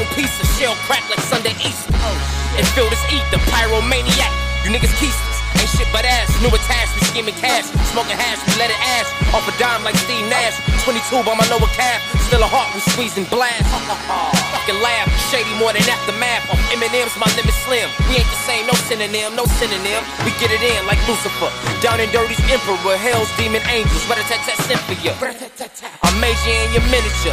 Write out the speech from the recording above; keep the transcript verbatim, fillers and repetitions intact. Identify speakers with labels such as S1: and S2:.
S1: own pizza, shell crack like Sunday Easter. And feel this ether, pyromaniac. You niggas keisters, ain't shit but ass. New attached, we scheming cash. Smoking hash, we let it ash. Off a dime like Steve Nash. twenty-two by my lower calf. Still a heart, we squeezing blast. Fucking laugh, shady more than aftermath. Off M and M's, my limit slim. We ain't the same, no synonym, no synonym. We get it in like Lucifer. Down and dirty's emperor, hell's demon angels. Rat-a-tat-tat, sent for ya. I'm major in your miniature.